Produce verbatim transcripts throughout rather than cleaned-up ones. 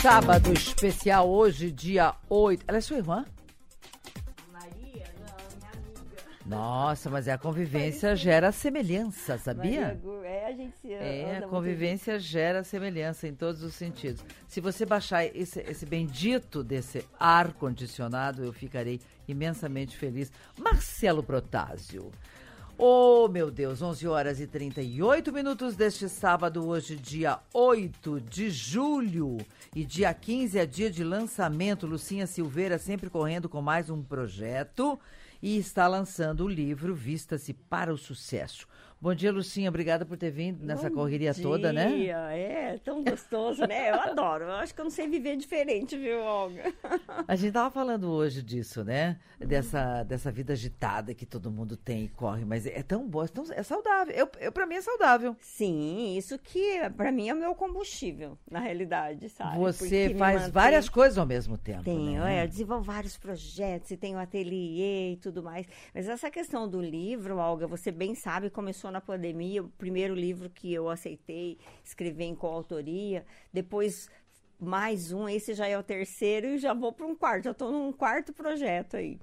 Sábado especial hoje, dia oito. Ela é sua irmã? Maria? Não, minha amiga. Nossa, mas é a convivência gera semelhança, sabia? Maria, é, a gente se É, anda a convivência gera semelhança em todos os sentidos. Se você baixar esse, esse bendito desse ar-condicionado, eu ficarei imensamente feliz. Marcelo Protásio. Oh, meu Deus, onze horas e trinta e oito minutos deste sábado, hoje dia oito de julho. E dia quinze é dia de lançamento. Lucinha Silveira sempre correndo com mais um projeto e está lançando o livro Vista-se para o Sucesso. Bom dia, Lucinha. Obrigada por ter vindo nessa Bom correria dia. toda, né? É, tão gostoso, né? Eu adoro. Eu acho que eu não sei viver diferente, viu, Olga? A gente tava falando hoje disso, né? Dessa, dessa vida agitada que todo mundo tem e corre, mas é tão boa, é, tão, é saudável. Eu, eu, pra mim é saudável. Sim, isso que pra mim é o meu combustível, na realidade, sabe? Você Porque faz mantém... várias coisas ao mesmo tempo, Tenho, né? é, eu desenvolvo vários projetos e tenho ateliê e tudo mais. Mas essa questão do livro, Olga, você bem sabe, começou na pandemia, o primeiro livro que eu aceitei escrever em coautoria, depois mais um, esse já é o terceiro e já vou para um quarto, já estou num quarto projeto aí.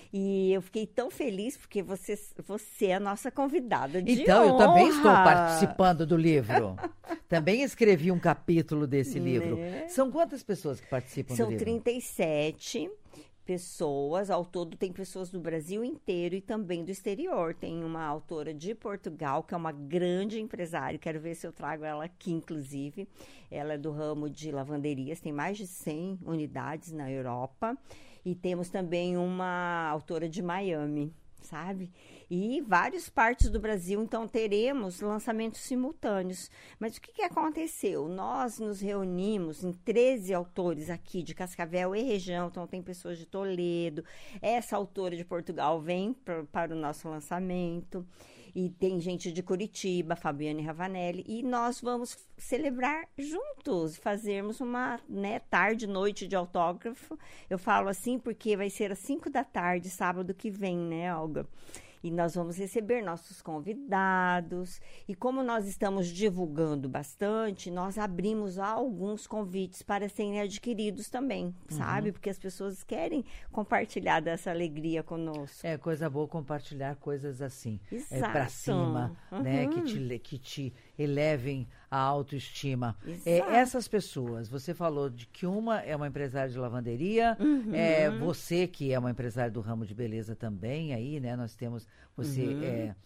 E eu fiquei tão feliz porque você, você é a nossa convidada de Então, eu honra. também estou participando do livro. Também escrevi um capítulo desse livro. Né? São quantas pessoas que participam São do livro? trinta e sete pessoas, ao todo tem pessoas do Brasil inteiro e também do exterior. Tem uma autora de Portugal, que é uma grande empresária, quero ver se eu trago ela aqui, inclusive. Ela é do ramo de lavanderias, tem mais de cem unidades na Europa. E temos também uma autora de Miami, sabe? E várias partes do Brasil, então teremos lançamentos simultâneos. Mas o que, que aconteceu? Nós nos reunimos em treze autores aqui de Cascavel e região, então tem pessoas de Toledo, essa autora de Portugal vem pra, para o nosso lançamento, e tem gente de Curitiba, Fabiane Ravanelli, e nós vamos celebrar juntos, fazermos uma, né, tarde, noite de autógrafo. Eu falo assim porque vai ser às cinco da tarde, sábado que vem, né, Olga? E nós vamos receber nossos convidados. E como nós estamos divulgando bastante, nós abrimos alguns convites para serem adquiridos também, uhum. sabe? Porque as pessoas querem compartilhar dessa alegria conosco. É coisa boa compartilhar coisas assim. Exato. É, pra cima, uhum. né? Que te, que te elevem a autoestima. É, essas pessoas, você falou de que uma é uma empresária de lavanderia, uhum. é, você que é uma empresária do ramo de beleza também, aí, né? Nós temos, você uhum. é,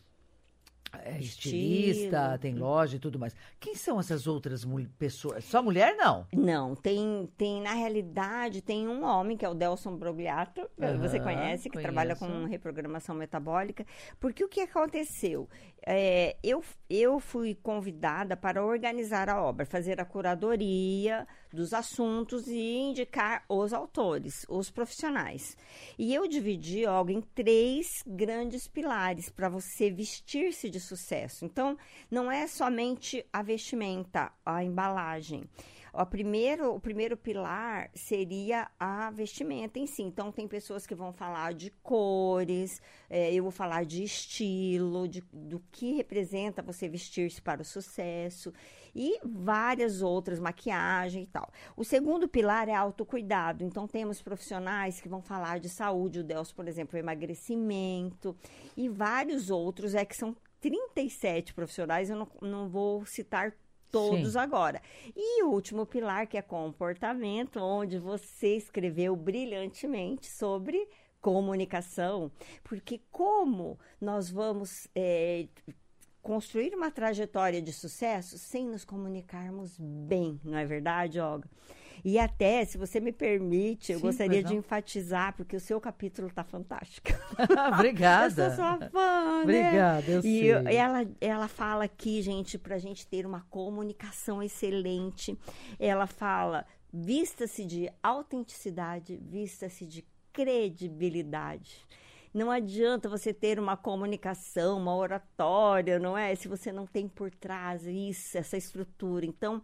é estilista, Estilo. Tem loja e tudo mais. Quem são essas outras pessoas? Só mulher, não? Não, tem, tem, na realidade, tem um homem, que é o Delson Brogliato, uhum, você conhece, que conheço. Trabalha com reprogramação metabólica, porque o que aconteceu? É, eu, eu fui convidada para organizar a obra, fazer a curadoria dos assuntos e indicar os autores, os profissionais. E eu dividi algo em três grandes pilares para você vestir-se de sucesso. Então, não é somente a vestimenta, a embalagem. O primeiro, o primeiro pilar seria a vestimenta em si. Então, tem pessoas que vão falar de cores, é, eu vou falar de estilo, de, do que representa você vestir-se para o sucesso e várias outras, maquiagem e tal. O segundo pilar é autocuidado. Então, temos profissionais que vão falar de saúde, o Delcio, por exemplo, emagrecimento e vários outros, é que são trinta e sete profissionais, eu não, não vou citar todos Sim. agora. E o último pilar, que é comportamento, onde você escreveu brilhantemente sobre comunicação, porque como nós vamos é, construir uma trajetória de sucesso sem nos comunicarmos bem, não é verdade, Olga? E até, se você me permite, eu Sim, gostaria de enfatizar, porque o seu capítulo está fantástico. Obrigada. Eu sou sua fã, Obrigada, né? eu e sei. Eu, ela, ela fala aqui, gente, para a gente ter uma comunicação excelente. Ela fala, vista-se de autenticidade, vista-se de credibilidade. Não adianta você ter uma comunicação, uma oratória, não é? Se você não tem por trás isso, essa estrutura. Então,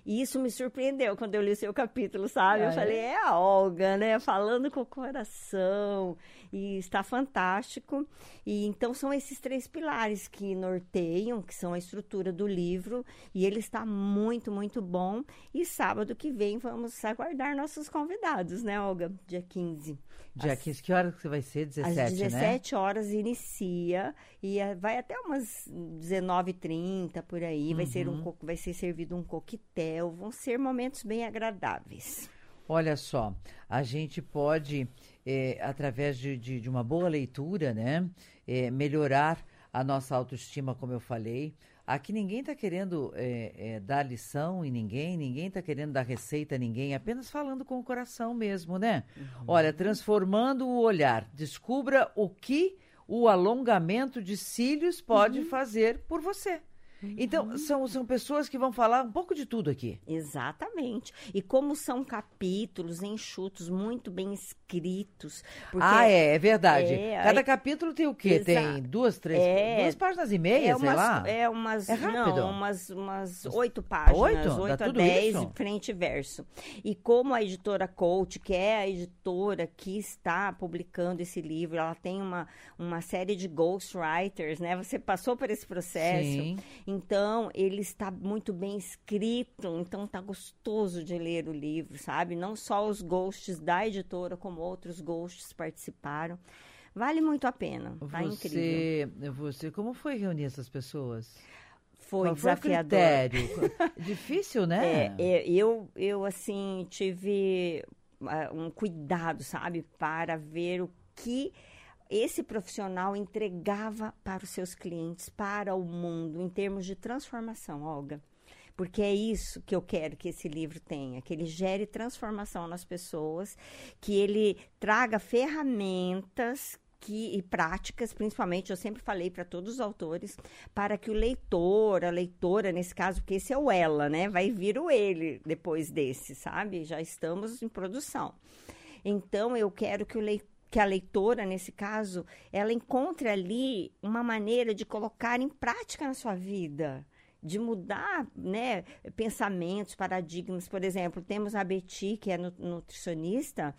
E isso me surpreendeu quando eu li o seu capítulo, sabe? Ah, eu falei, é a Olga, né? Falando com o coração. E está fantástico. E então são esses três pilares que norteiam, que são a estrutura do livro. E ele está muito, muito bom. E sábado que vem vamos aguardar nossos convidados, né, Olga? Dia quinze. Dia quinze, que horas que vai ser? dezessete, às dezessete né? horas inicia e vai até umas dezenove e trinta por aí. Uhum. Vai ser um, vai ser servido um coquetel. Vão ser momentos bem agradáveis. Olha só, a gente pode, é, através de, de, de uma boa leitura, né, é, melhorar a nossa autoestima, como eu falei. Aqui ninguém está querendo é, é, dar lição em ninguém, ninguém está querendo dar receita a ninguém, apenas falando com o coração mesmo, né? Uhum. Olha, transformando o olhar, descubra o que o alongamento de cílios pode uhum. fazer por você. Uhum. Então, são, são pessoas que vão falar um pouco de tudo aqui. Exatamente. E como são capítulos enxutos, muito bem escritos. Ah, é, é verdade. É, Cada é, capítulo tem o quê? Exa- tem duas, três, é, duas páginas e meia, é umas, sei lá? É umas, é rápido. Não, umas, umas oito páginas. Oito? Oito a dez, frente e verso. E como a editora Coach, que é a editora que está publicando esse livro, ela tem uma, uma série de ghostwriters, né? Você passou por esse processo. Sim. Então, ele está muito bem escrito, então tá gostoso de ler o livro, sabe? Não só os ghosts da editora, como outros ghosts participaram. Vale muito a pena, tá você, incrível. Você, como foi reunir essas pessoas? Foi Qual desafiador. Foi o critério? Difícil, né? É, é, eu, eu, assim, tive uh, um cuidado, sabe? Para ver o que esse profissional entregava para os seus clientes, para o mundo, em termos de transformação, Olga. Porque é isso que eu quero que esse livro tenha, que ele gere transformação nas pessoas, que ele traga ferramentas que, e práticas, principalmente, eu sempre falei para todos os autores, para que o leitor, a leitora, nesse caso, porque esse é o ela, né? Vai vir o ele depois desse, sabe? Já estamos em produção. Então, eu quero que o leitor, que a leitora, nesse caso, ela encontre ali uma maneira de colocar em prática na sua vida, de mudar, né, pensamentos, paradigmas. Por exemplo, temos a Betty, que é nutricionista,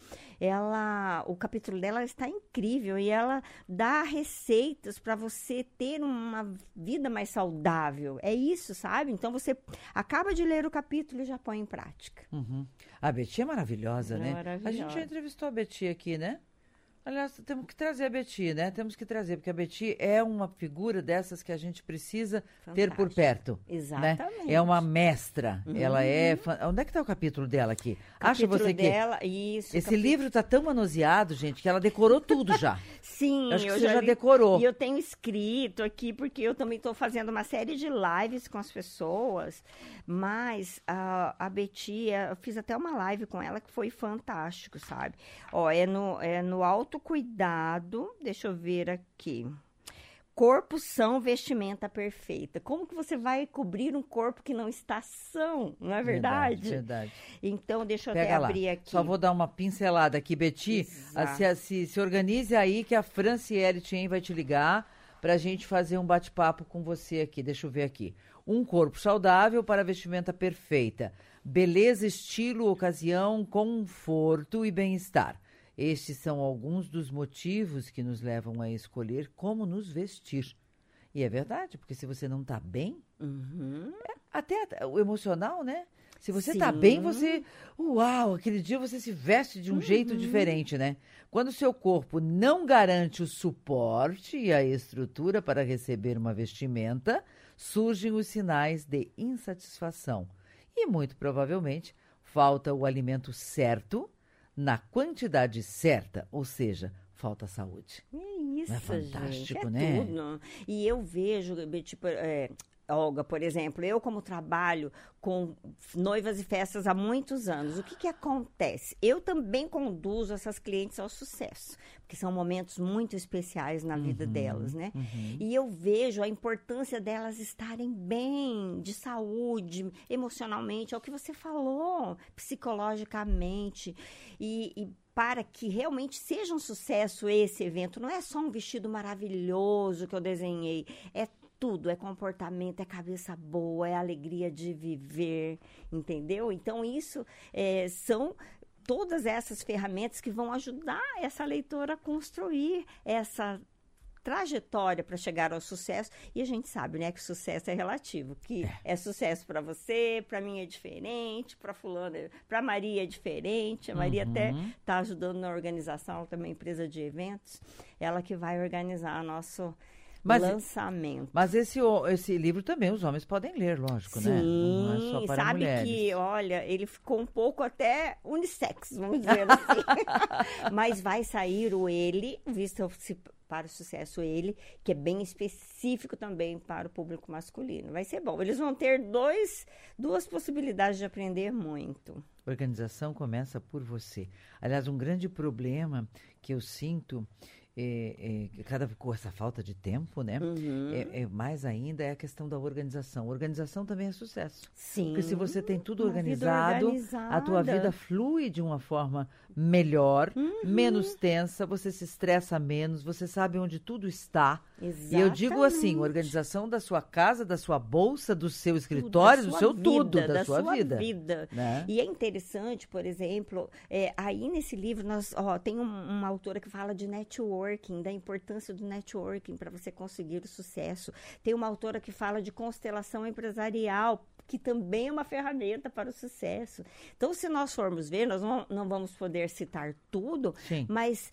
ela, o capítulo dela está incrível e ela dá receitas para você ter uma vida mais saudável. É isso, sabe? Então, você acaba de ler o capítulo e já põe em prática. Uhum. A Betty é maravilhosa, é né? Maravilhosa. A gente já entrevistou a Betty aqui, né? Aliás, temos que trazer a Betty, né? Temos que trazer, porque a Betty é uma figura dessas que a gente precisa Fantástico. ter por perto. Exatamente. Né? É uma mestra. Uhum. Ela é... Onde é que está o capítulo dela aqui? Acha você dela, que... Isso, Esse capítulo... livro está tão manuseado, gente, que ela decorou tudo já. Sim, eu acho que eu você já, já li... decorou. E eu tenho escrito aqui, porque eu também estou fazendo uma série de lives com as pessoas, mas a, a Betty, eu fiz até uma live com ela que foi fantástico, sabe? Ó, é no, é no autocuidado, deixa eu ver aqui. Corpo são, vestimenta perfeita. Como que você vai cobrir um corpo que não está são? Não é verdade? Verdade, verdade. Então, deixa eu Pega até lá. abrir aqui. Só vou dar uma pincelada aqui, Betty. Se, se, se organize aí que a Franciele Tien vai te ligar para a gente fazer um bate-papo com você aqui. Deixa eu ver aqui. Um corpo saudável para vestimenta perfeita. Beleza, estilo, ocasião, conforto e bem-estar. Estes são alguns dos motivos que nos levam a escolher como nos vestir. E é verdade, porque se você não está bem, uhum. é, até o emocional, né? Se você está Sim. bem, você... Uau, aquele dia você se veste de um uhum. jeito diferente, né? Quando o seu corpo não garante o suporte e a estrutura para receber uma vestimenta, surgem os sinais de insatisfação. E, muito provavelmente, falta o alimento certo, na quantidade certa, ou seja, falta saúde. É isso, não é fantástico, gente, é né? Tudo. E eu vejo, tipo, é, Olga, por exemplo, eu como trabalho com noivas e festas há muitos anos, o que que acontece? Eu também conduzo essas clientes ao sucesso, porque são momentos muito especiais na vida uhum, delas, né? Uhum. E eu vejo a importância delas estarem bem, de saúde, emocionalmente, é o que você falou, psicologicamente, e, e para que realmente seja um sucesso esse evento, não é só um vestido maravilhoso que eu desenhei, é tudo, é comportamento, é cabeça boa, é alegria de viver, entendeu? Então, isso é, são todas essas ferramentas que vão ajudar essa leitora a construir essa trajetória para chegar ao sucesso. E a gente sabe, né, que o sucesso é relativo, que é, é sucesso para você, para mim é diferente, para fulano, para Maria é diferente. A Maria uhum. até está ajudando na organização, também empresa de eventos, ela que vai organizar nosso mas, lançamento. Mas esse, esse livro também os homens podem ler, lógico, Sim, né? Não é só para sabe mulheres. que, olha, ele ficou um pouco até unissex, vamos dizer assim. Mas vai sair o Ele, visto para o sucesso Ele, que é bem específico também para o público masculino. Vai ser bom. Eles vão ter dois, duas possibilidades de aprender muito. Organização começa por você. Aliás, um grande problema que eu sinto É, é, cada com essa falta de tempo, né? Uhum. É, é, mais ainda é a questão da organização. Organização também é sucesso. Sim. Porque se você tem tudo organizado, a tua vida flui de uma forma melhor, uhum. menos tensa, você se estressa menos, você sabe onde tudo está. Exatamente. E eu digo assim, organização da sua casa, da sua bolsa, do seu escritório, do seu vida, tudo, da, da sua, sua vida. vida. Né? E é interessante, por exemplo, é, aí nesse livro nós, ó, tem um, uma autora que fala de networking, da importância do networking para você conseguir o sucesso. Tem uma autora que fala de constelação empresarial, que também é uma ferramenta para o sucesso. Então, se nós formos ver, nós não, não vamos poder citar tudo, Sim. mas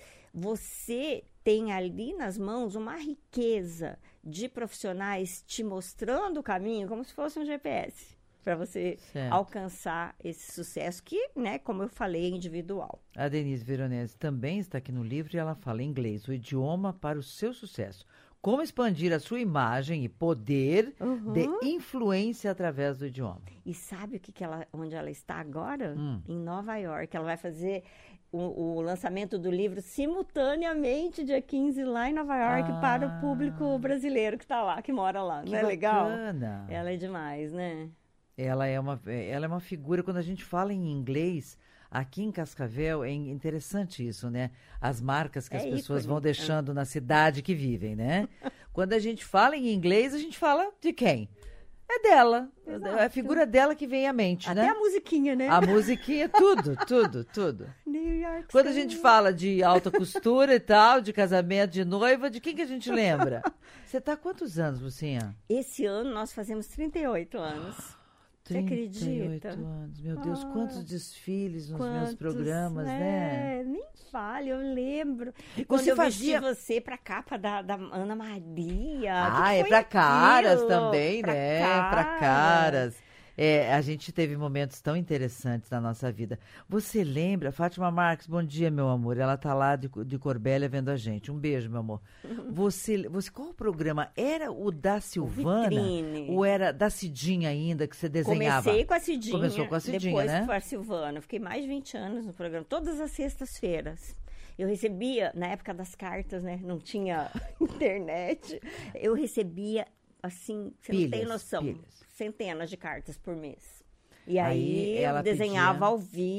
você tem ali nas mãos uma riqueza de profissionais te mostrando o caminho como se fosse um G P S, para você certo. alcançar esse sucesso que, né, como eu falei, é individual. A Denise Veronese também está aqui no livro e ela fala em inglês, o idioma para o seu sucesso. Como expandir a sua imagem e poder uhum. de influência através do idioma. E sabe o que que ela, onde ela está agora? Hum. Em Nova York. Ela vai fazer o, o lançamento do livro simultaneamente, dia quinze, lá em Nova York, ah. para o público brasileiro que está lá, que mora lá. Que Não é bacana. legal? Ela é demais, né? Ela é uma, ela é uma figura, quando a gente fala em inglês, aqui em Cascavel, é interessante isso, né? As marcas que é as pessoas ícone. vão deixando é. na cidade que vivem, né? Quando a gente fala em inglês, a gente fala de quem? É dela. Exato. É a figura dela que vem à mente, Até né? Até a musiquinha, né? A musiquinha, tudo, tudo, tudo. New York Quando a gente fala de alta costura e tal, de casamento, de noiva, de quem que a gente lembra? Você tá há quantos anos, Lucinha? Esse ano nós fazemos trinta e oito anos. Você acredita? trinta e oito anos. Meu Deus, ah, quantos desfiles nos quantos, meus programas, é, né? Nem fale, eu lembro. E quando você eu fazia vesti você pra capa da, da Ana Maria. Ah, que é que pra aquilo? caras também, pra né? Caras. Pra caras. É, a gente teve momentos tão interessantes na nossa vida. Você lembra? Fátima Marques, bom dia, meu amor. Ela tá lá de, de Corbélia vendo a gente. Um beijo, meu amor. Você, você, qual o programa? Era o da Silvana? Vitrine. Ou era da Cidinha ainda, que você desenhava? Comecei com a Cidinha. Começou com a Cidinha, depois né? com a Silvana. Fiquei mais de vinte anos no programa, todas as sextas-feiras. Eu recebia, na época das cartas, né? Não tinha internet. Eu recebia, assim, você pilhas, não tem noção, pilhas. centenas de cartas por mês. E aí, aí eu desenhava pedia... ao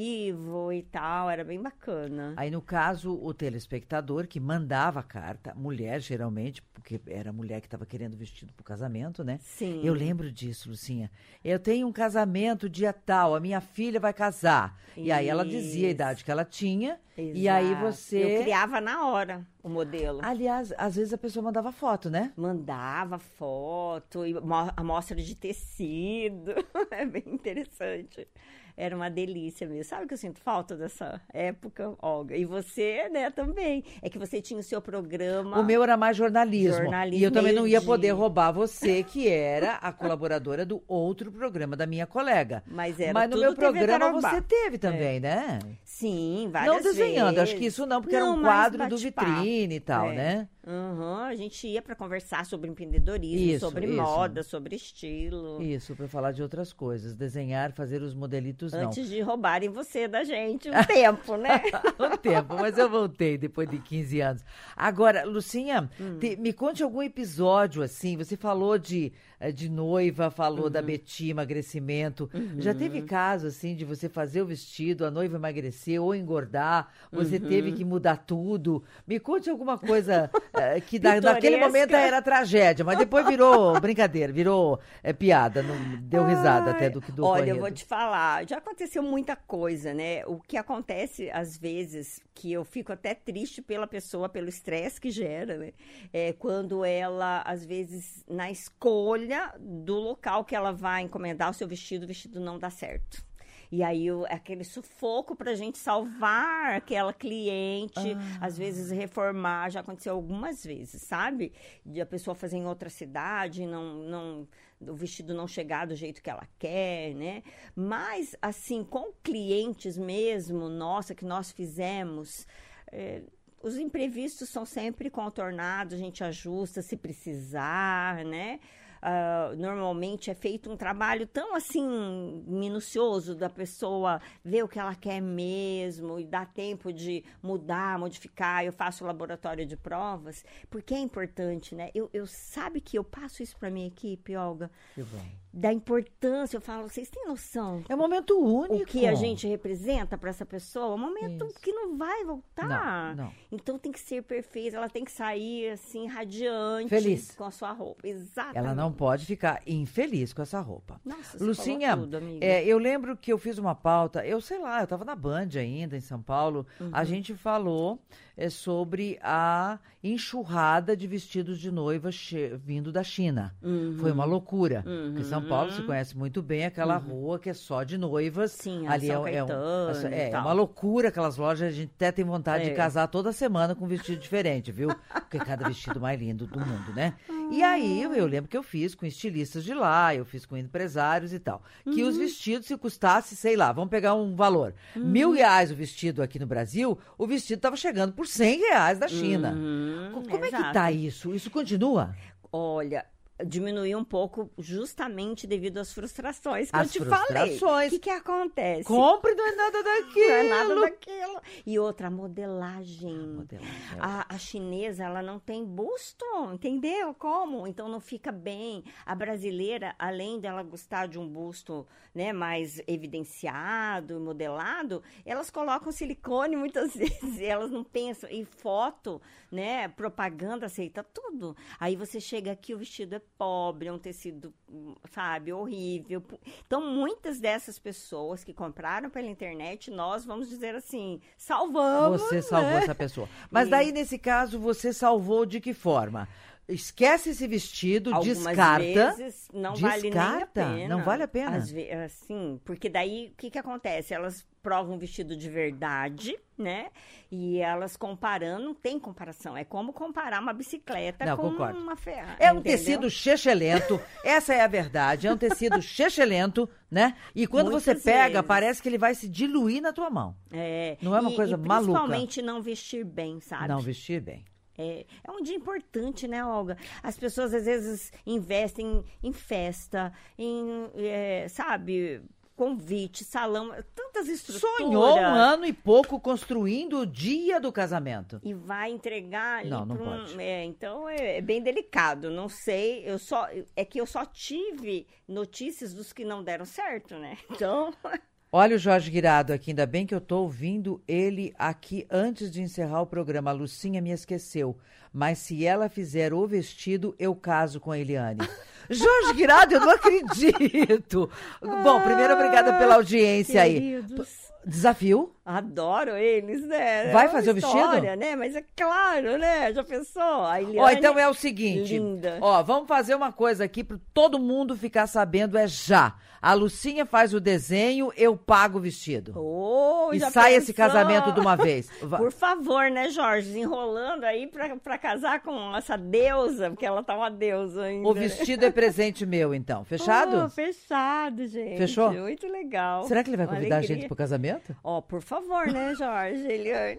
vivo e tal, era bem bacana. Aí, no caso, o telespectador que mandava a carta, mulher geralmente, porque era a mulher que estava querendo vestido para o casamento, né? Sim. Eu lembro disso, Lucinha. Eu tenho um casamento dia tal, a minha filha vai casar. Isso. E aí ela dizia a idade que ela tinha. Exato. E aí você... Eu criava na hora o modelo. Aliás, às vezes a pessoa mandava foto, né? Mandava foto, e amostra de tecido. É bem interessante. Era uma delícia mesmo. Sabe que eu sinto falta dessa época, Olga? E você, né, também. É que você tinha o seu programa... O meu era mais jornalismo. jornalismo e eu também não ia poder roubar você, que era a colaboradora do outro programa da minha colega. Mas era Mas no tudo meu programa T V você teve também, é. né? Sim, várias vezes. Não desenhando, vezes. acho que isso não, porque não, era um quadro do Vitrine e tal, é. né? Uhum, a gente ia para conversar sobre empreendedorismo, isso, sobre isso. moda, sobre estilo. Isso, para falar de outras coisas. Desenhar, fazer os modelitos, não. Antes de roubarem você da gente, um tempo, né? um tempo, mas eu voltei depois de quinze anos. Agora, Lucinha, hum. te, me conte algum episódio, assim, você falou de, de noiva, falou uhum. da Betty, emagrecimento. Uhum. Já teve caso, assim, de você fazer o vestido, a noiva emagrecer ou engordar, você uhum. teve que mudar tudo? Me conte alguma coisa é, que da, naquele momento era tragédia, mas depois virou brincadeira, virou é, piada, não, deu risada Ai, até do que do Olha, ocorrido. eu vou te falar, já aconteceu muita coisa, né? O que acontece, às vezes, que eu fico até triste pela pessoa, pelo estresse que gera, né? É quando ela, às vezes, na escolha do local que ela vai encomendar o seu vestido, o vestido não dá certo. E aí, o- aquele sufoco pra gente salvar aquela cliente, Ah. às vezes reformar, já aconteceu algumas vezes, sabe? De a pessoa fazer em outra cidade, não, não, o vestido não chegar do jeito que ela quer, né? Mas, assim, com clientes mesmo, nossa, que nós fizemos, é, os imprevistos são sempre contornados, a gente ajusta se precisar, né? Ah, normalmente é feito um trabalho tão assim minucioso da pessoa ver o que ela quer mesmo e dá tempo de mudar, modificar. Eu faço laboratório de provas porque é importante, né? Eu, eu sabe que eu passo isso para minha equipe, Olga, Que bom. da importância. Eu falo, vocês têm noção? É um momento único. O que a gente representa para essa pessoa, é um momento Isso. que não vai voltar. Não, não. Então tem que ser perfeita, ela tem que sair assim radiante, Feliz. com a sua roupa. Exatamente. Ela não pode ficar infeliz com essa roupa. Nossa, você Lucinha, falou tudo, amiga. é, eu lembro que eu fiz uma pauta, eu sei lá, eu estava na Band ainda, em São Paulo, Uhum. a gente falou é, sobre a enxurrada de vestidos de noiva che- vindo da China. Uhum. Foi uma loucura, Uhum. porque São Paulo se conhece muito bem aquela rua que é só de noivas. Sim, a ali São é, é, um- Caetano e é, é tal. uma loucura aquelas lojas, a gente até tem vontade É. de casar toda semana com um vestido diferente, viu? Porque cada vestido mais lindo do mundo, né? E aí, eu, eu lembro que eu fiz com estilistas de lá, eu fiz com empresários e tal. Que Uhum. os vestidos, se custasse, sei lá, vamos pegar um valor. Uhum. Mil reais o vestido aqui no Brasil, o vestido estava chegando por cem reais da China. Uhum, Co- Como é que exato. tá isso? Isso continua? Olha, diminuiu um pouco justamente devido às frustrações que As eu te falei. frustrações. O que que acontece? Compre, não é nada daquilo. Não é nada daquilo. E outra, a modelagem. Modelagem. A, a chinesa, ela não tem busto, entendeu? Como? Então não fica bem. A brasileira, além dela gostar de um busto, né, mais evidenciado, modelado, elas colocam silicone muitas vezes. E elas não pensam. E foto, né, propaganda aceita tudo. Aí você chega aqui, o vestido é pobre, é um tecido, sabe, horrível. Então, muitas dessas pessoas que compraram pela internet, nós vamos dizer assim, salvamos. Você salvou né? essa pessoa. Mas E- daí, nesse caso, você salvou de que forma? Esquece esse vestido, Algumas descarta. vezes não vale nem a Descarta? pena. Não vale a pena? Às ve- assim, porque daí o que que acontece? Elas provam um vestido de verdade, né? E elas comparando, não tem comparação. É como comparar uma bicicleta Não, com concordo. uma ferragem. É um tecido chechelento, essa é a verdade, é um tecido chechelento, né? E quando você Muitas pega, vezes. parece que ele vai se diluir na tua mão. É, Não é uma e- coisa e maluca. Principalmente não vestir bem, sabe? Não vestir bem. É, é um dia importante, né, Olga? As pessoas às vezes investem em festa, em, é, sabe, convite, salão, tantas estruturas. Sonhou um ano e pouco construindo o dia do casamento. E vai entregar ali Não, não pra um- pode. é, então é, é bem delicado. Não sei, eu só é que eu só tive notícias dos que não deram certo, né? Então, Olha o Jorge Guirado aqui, ainda bem que eu tô ouvindo ele aqui antes de encerrar o programa. A Lucinha me esqueceu, mas se ela fizer o vestido, eu caso com a Eliane. Jorge Guirado, eu não acredito. Bom, primeiro, obrigada pela audiência aí. queridos, Desafio? adoro eles, né? Vai É uma fazer o vestido? história, né? Mas é claro, né? Já pensou? A Ó, Eliane, então é o seguinte. linda. Ó, vamos fazer uma coisa aqui para todo mundo ficar sabendo, é já. A Lucinha faz o desenho, eu pago o vestido. Oh, E já sai esse pensou? casamento de uma vez. Va- Por favor, né, Jorge? Desenrolando aí pra, pra casar com essa deusa, porque ela tá uma deusa ainda. O né? vestido é presente meu, então. Fechado? Oh, fechado, gente. Fechou? Muito legal. Será que ele vai Uma convidar a alegria. gente pro casamento? Ó, por favor, né, Jorge, Eliane?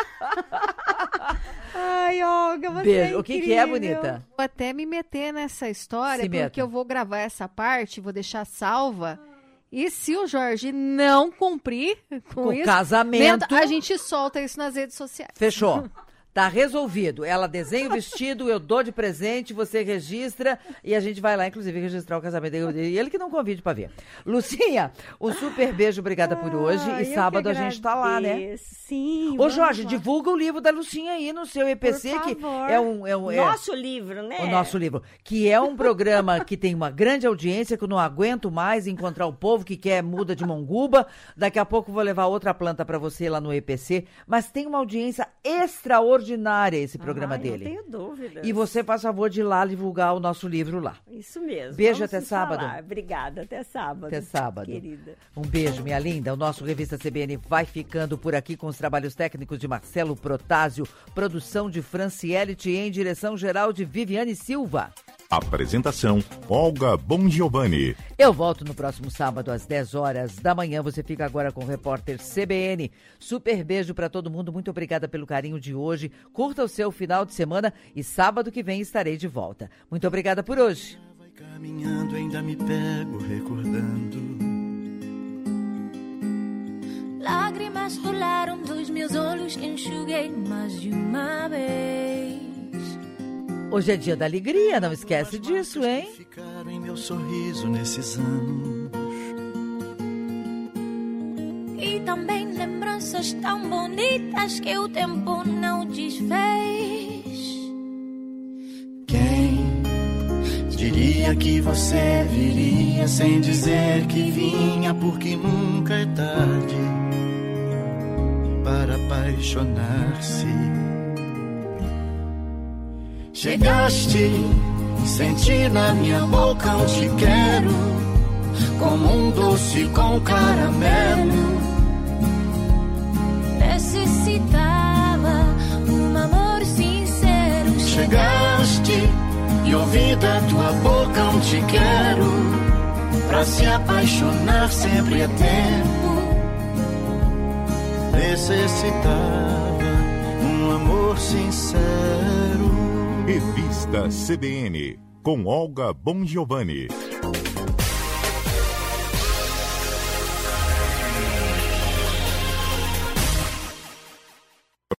Ai, Olga, você Beijo. é O que, que é, incrível. bonita? Vou até me meter nessa história, Se meta. porque eu vou gravar essa parte, vou deixar salva. E se o Jorge não cumprir com Com isso, casamento. a gente solta isso nas redes sociais. Fechou. Tá resolvido. Ela desenha o vestido, eu dou de presente, você registra e a gente vai lá, inclusive, registrar o casamento dele. E ele que não convide pra ver. Lucinha, um super beijo, obrigada por hoje. Ah, E sábado a gente tá lá, né? Sim. Ô, Jorge, lá. Divulga o livro da Lucinha aí no seu E P C, que é um... É um é, nosso livro, né? O nosso livro. Que é um programa que tem uma grande audiência, que eu não aguento mais encontrar o povo que quer muda de monguba. Daqui a pouco vou levar outra planta pra você lá no E P C. Mas tem uma audiência extraordinária esse programa Ai, dele. Não tenho dúvidas. E você faz favor de ir lá divulgar o nosso livro lá. Isso mesmo. Beijo. Vamos até sábado. Falar. Obrigada, até sábado. Até sábado. Querida. Um beijo, minha linda. O nosso Revista C B N vai ficando por aqui com os trabalhos técnicos de Marcelo Protásio, produção de Franciele Thien, direção geral de Viviane Silva. Apresentação, Olga Bongiovanni. Eu volto no próximo sábado às dez horas da manhã. Você fica agora com o repórter C B N. Super beijo para todo mundo. Muito obrigada pelo carinho de hoje. Curta o seu final de semana e sábado que vem estarei de volta. Muito obrigada por hoje. Vai caminhando, ainda me pego recordando. Lágrimas rolaram dos meus olhos que enxuguei mais de uma vez. Hoje é dia da alegria, não esquece disso, hein? Ficaram em meu sorriso nesses anos. E também lembranças tão bonitas que o tempo não desfez. Quem diria que você viria sem dizer que vinha, porque nunca é tarde para apaixonar-se. Chegaste, senti na minha boca um te quero, como um doce com caramelo. Necessitava um amor sincero. Chegaste e ouvi da tua boca um te quero, pra se apaixonar sempre é tempo. Necessitava um amor sincero. Revista C B N, com Olga Bongiovanni.